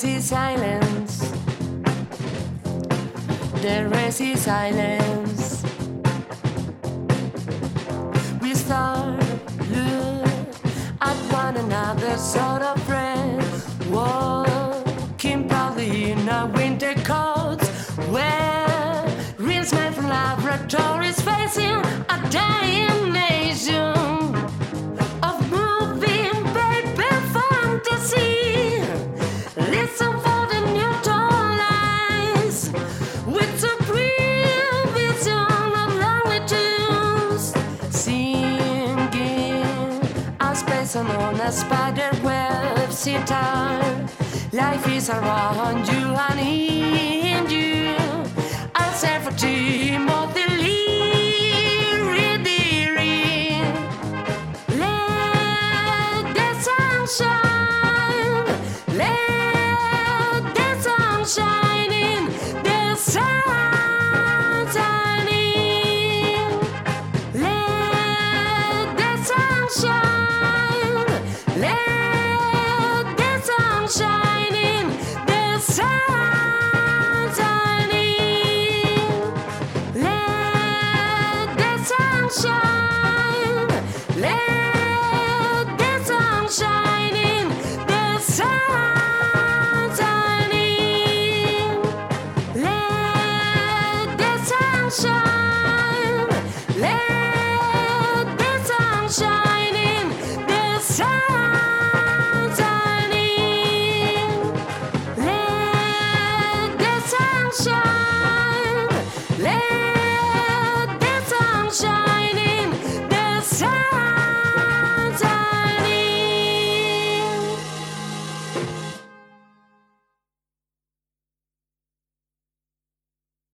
rest is silence. The rest is silence. We start look at one another, sort of friends, walking proudly in our winter coats, where real men from laboratories facing a dying nation of moving paper fantasy. Listen for the new tone lines with supreme vision of longitudes, singing a space on a spider web sitar. Life is around you and in you. I'll say for team of the let the sun shine. Let the sun shine in. The sun shining. Let the sun shine. Let the sun shine in. The sun shining. Let the sun shine. Let the sun shine in. The sun shining. Let the sun shine. Let the sun shine in. The sun shining. Let the sun shine. Let the sun shine in. The sun